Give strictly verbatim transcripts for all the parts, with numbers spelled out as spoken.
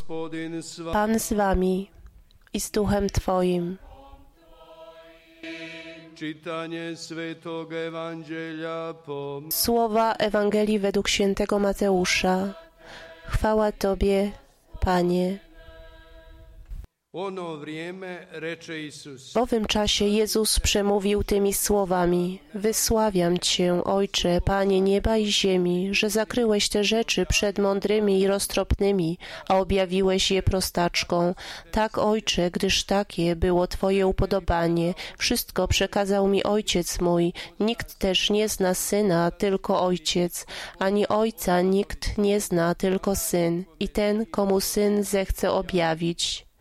Pan z wami i z duchem Twoim. Słowa Ewangelii według świętego Mateusza. Chwała Tobie, Panie. W owym czasie Jezus przemówił tymi słowami: Wysławiam Cię, Ojcze, Panie nieba i ziemi, że zakryłeś te rzeczy przed mądrymi i roztropnymi, a objawiłeś je prostaczką. Tak, Ojcze, gdyż takie było Twoje upodobanie. Wszystko przekazał mi Ojciec mój. Nikt też nie zna Syna, tylko Ojciec, ani Ojca nikt nie zna, tylko Syn i ten, komu Syn zechce objawić.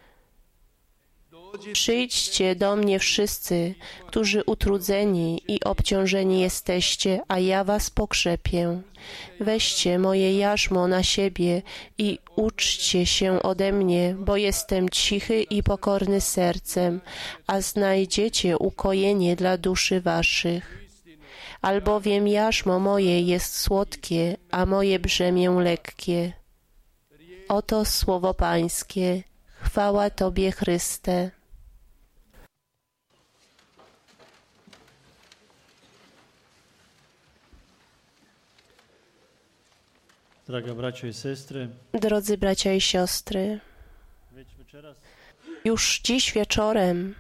Przyjdźcie do mnie wszyscy, którzy utrudzeni i obciążeni jesteście, a ja was pokrzepię. Weźcie moje jarzmo na siebie i uczcie się ode mnie, bo jestem cichy i pokorny sercem, a znajdziecie ukojenie dla duszy waszych. Albowiem jarzmo moje jest słodkie, a moje brzemię lekkie. Oto słowo Pańskie. Chwała Tobie, Chryste. Drodzy bracia i siostry, już dziś wieczorem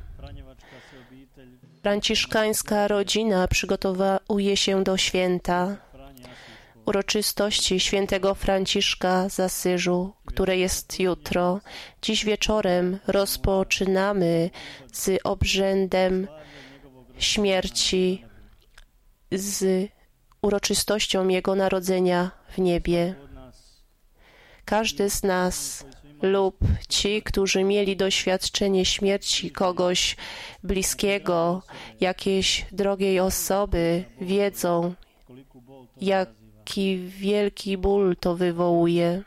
franciszkańska rodzina przygotowuje się do święta, uroczystości świętego Franciszka z Asyżu, które jest jutro. Dziś wieczorem rozpoczynamy z obrzędem śmierci, z uroczystością Jego narodzenia w niebie. Każdy z nas lub ci, którzy mieli doświadczenie śmierci kogoś bliskiego, jakiejś drogiej osoby, wiedzą, jaki wielki ból to wywołuje.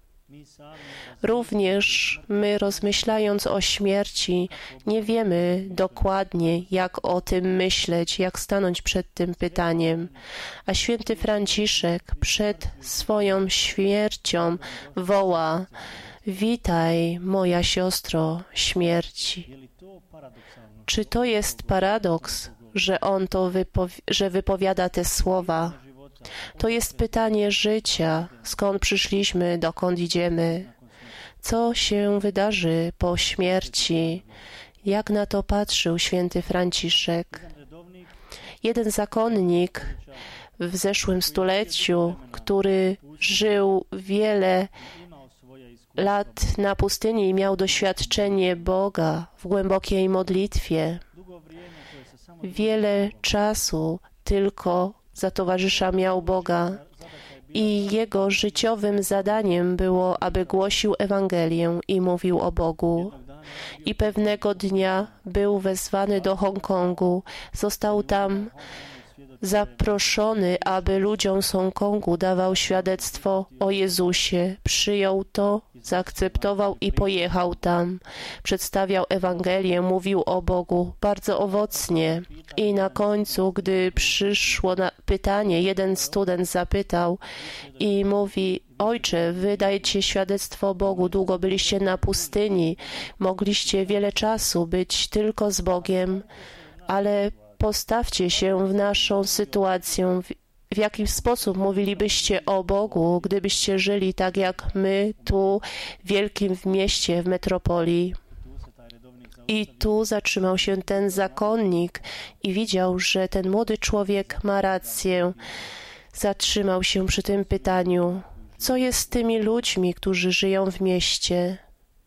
Również my, rozmyślając o śmierci, nie wiemy dokładnie, jak o tym myśleć, jak stanąć przed tym pytaniem. A święty Franciszek przed swoją śmiercią woła: witaj, moja siostro, śmierci. Czy to jest paradoks, że on to wypowi- że wypowiada te słowa? To jest pytanie życia, skąd przyszliśmy, dokąd idziemy, co się wydarzy po śmierci, jak na to patrzył święty Franciszek. Jeden zakonnik w zeszłym stuleciu, który żył wiele lat na pustyni i miał doświadczenie Boga w głębokiej modlitwie, wiele czasu tylko za towarzysza miał Boga i jego życiowym zadaniem było, aby głosił Ewangelię i mówił o Bogu. I pewnego dnia był wezwany do Hongkongu. Został tam zaproszony, aby ludziom z Hongkongu dawał świadectwo o Jezusie. Przyjął to, zaakceptował i pojechał tam. Przedstawiał Ewangelię, mówił o Bogu bardzo owocnie. I na końcu, gdy przyszło na pytanie, jeden student zapytał i mówi: Ojcze, wy dajecie świadectwo o Bogu, długo byliście na pustyni, mogliście wiele czasu być tylko z Bogiem, ale postawcie się w naszą sytuację. W jaki sposób mówilibyście o Bogu, gdybyście żyli tak jak my tu w wielkim mieście, w metropolii? I tu zatrzymał się ten zakonnik i widział, że ten młody człowiek ma rację. Zatrzymał się przy tym pytaniu: co jest z tymi ludźmi, którzy żyją w mieście?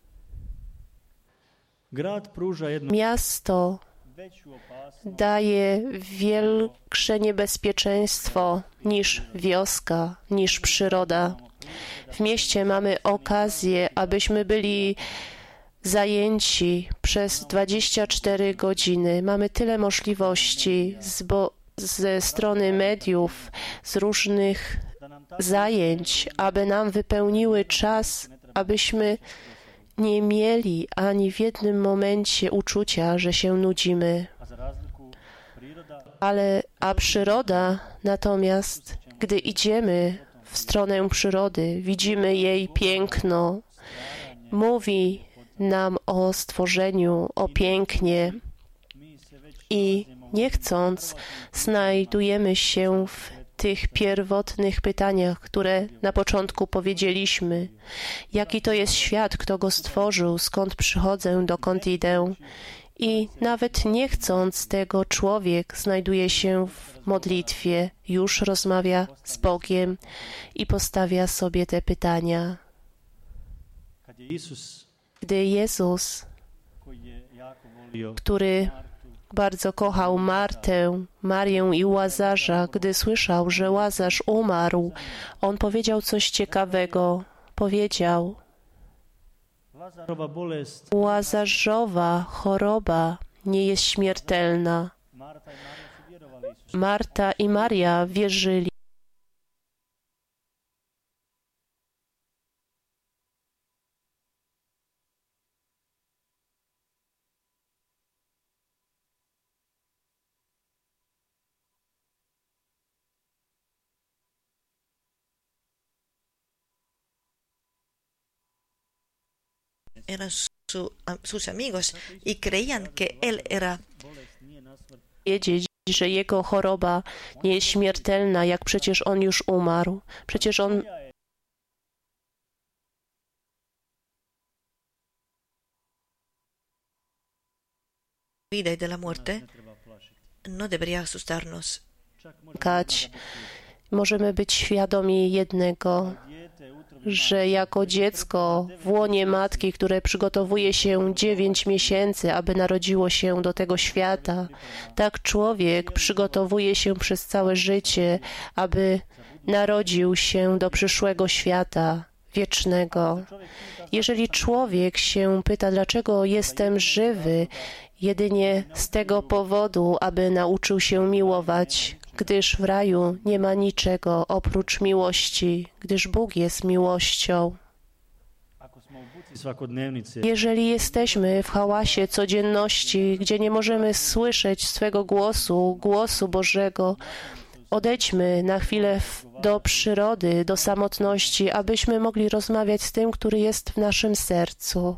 Miasto daje większe niebezpieczeństwo niż wioska, niż przyroda. W mieście mamy okazję, abyśmy byli zajęci przez dwadzieścia cztery godziny. Mamy tyle możliwości z bo- ze strony mediów, z różnych zajęć, aby nam wypełniły czas, abyśmy nie mieli ani w jednym momencie uczucia, że się nudzimy. Ale a przyroda natomiast, gdy idziemy w stronę przyrody, widzimy jej piękno mówi nam o stworzeniu, o pięknie i nie chcąc znajdujemy się w tych pierwotnych pytaniach, które na początku powiedzieliśmy. Jaki to jest świat, kto go stworzył, skąd przychodzę, dokąd idę. I nawet nie chcąc tego, człowiek znajduje się w modlitwie, już rozmawia z Bogiem i postawia sobie te pytania. Gdy Jezus, który bardzo kochał Martę, Marię i Łazarza, gdy słyszał, że Łazarz umarł, on powiedział coś ciekawego. Powiedział: Łazarzowa choroba nie jest śmiertelna. Marta i Maria wierzyli. Eran su, sus amigos y creían que él era Wiedzieć, że jego choroba nie jest śmiertelna, jak przecież on już umarł. Przecież on vida y de la muerte, no debería asustarnos. kać. Możemy być świadomi jednego, że jako dziecko w łonie matki, które przygotowuje się dziewięć miesięcy, aby narodziło się do tego świata, tak człowiek przygotowuje się przez całe życie, aby narodził się do przyszłego świata wiecznego. Jeżeli człowiek się pyta, dlaczego jestem żywy, jedynie z tego powodu, aby nauczył się miłować, gdyż w raju nie ma niczego oprócz miłości, gdyż Bóg jest miłością. Jeżeli jesteśmy w hałasie codzienności, gdzie nie możemy słyszeć swego głosu, głosu Bożego, odejdźmy na chwilę do przyrody, do samotności, abyśmy mogli rozmawiać z tym, który jest w naszym sercu.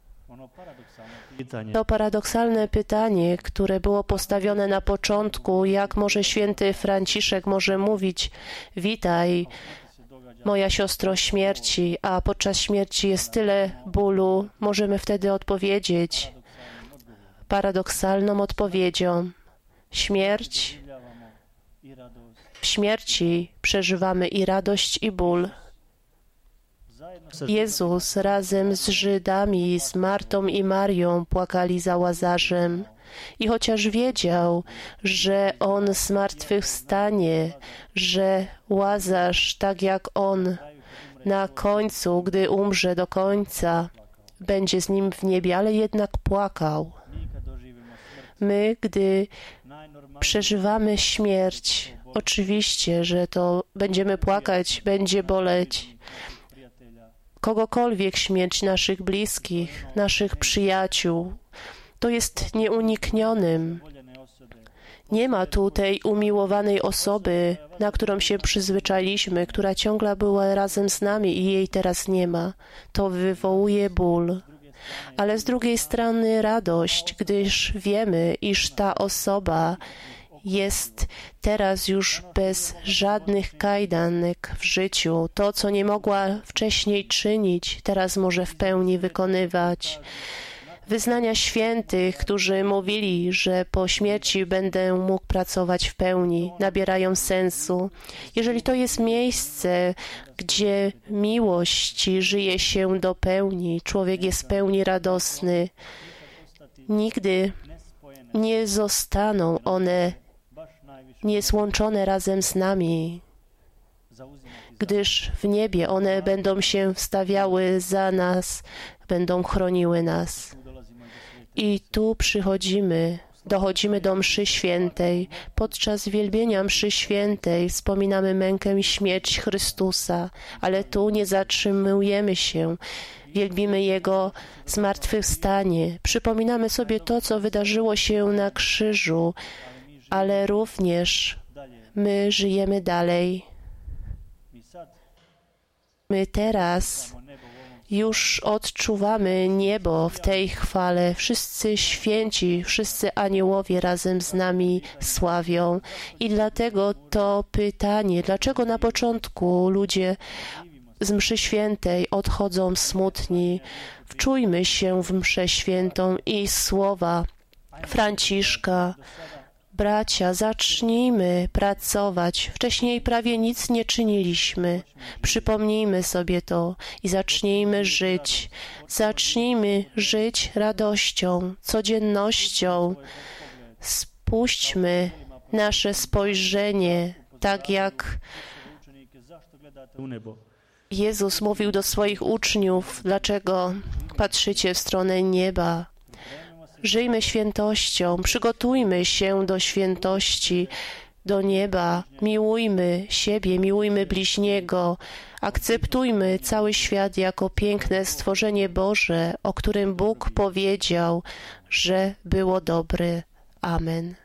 To paradoksalne pytanie, które było postawione na początku, jak może święty Franciszek może mówić: witaj, moja siostro śmierci, a podczas śmierci jest tyle bólu, możemy wtedy odpowiedzieć paradoksalną odpowiedzią: śmierć, w śmierci przeżywamy i radość, i ból. Jezus razem z Żydami, z Martą i Marią płakali za Łazarzem. I chociaż wiedział, że On zmartwychwstanie, że Łazarz, tak jak On, na końcu, gdy umrze do końca, będzie z Nim w niebie, ale jednak płakał. My, gdy przeżywamy śmierć, oczywiście, że to będziemy płakać, będzie boleć. Kogokolwiek śmierć naszych bliskich, naszych przyjaciół, to jest nieuniknionym. Nie ma tu tej umiłowanej osoby, na którą się przyzwyczailiśmy, która ciągle była razem z nami i jej teraz nie ma. To wywołuje ból. Ale z drugiej strony radość, gdyż wiemy, iż ta osoba jest teraz już bez żadnych kajdanek w życiu. To, co nie mogła wcześniej czynić, teraz może w pełni wykonywać. Wyznania świętych, którzy mówili, że po śmierci będę mógł pracować w pełni, nabierają sensu. Jeżeli to jest miejsce, gdzie miłości żyje się do pełni, człowiek jest w pełni radosny, nigdy nie zostaną one niezłączone razem z nami, gdyż w niebie one będą się wstawiały za nas, będą chroniły nas. I tu przychodzimy, dochodzimy do mszy świętej. Podczas wielbienia mszy świętej wspominamy mękę i śmierć Chrystusa, ale tu nie zatrzymujemy się. Wielbimy Jego zmartwychwstanie. Przypominamy sobie to, co wydarzyło się na krzyżu, ale również my żyjemy dalej. My teraz Już odczuwamy niebo w tej chwale. Wszyscy święci, wszyscy aniołowie razem z nami sławią. I dlatego to pytanie, dlaczego na początku ludzie z mszy świętej odchodzą smutni? Wczujmy się w mszę świętą i słowa Franciszka. Bracia, zacznijmy pracować. Wcześniej prawie nic nie czyniliśmy. Przypomnijmy sobie to i zacznijmy żyć. Zacznijmy żyć radością, codziennością. Spuśćmy nasze spojrzenie, tak jak Jezus mówił do swoich uczniów, dlaczego patrzycie w stronę nieba. Żyjmy świętością, przygotujmy się do świętości, do nieba, miłujmy siebie, miłujmy bliźniego, akceptujmy cały świat jako piękne stworzenie Boże, o którym Bóg powiedział, że było dobre. Amen.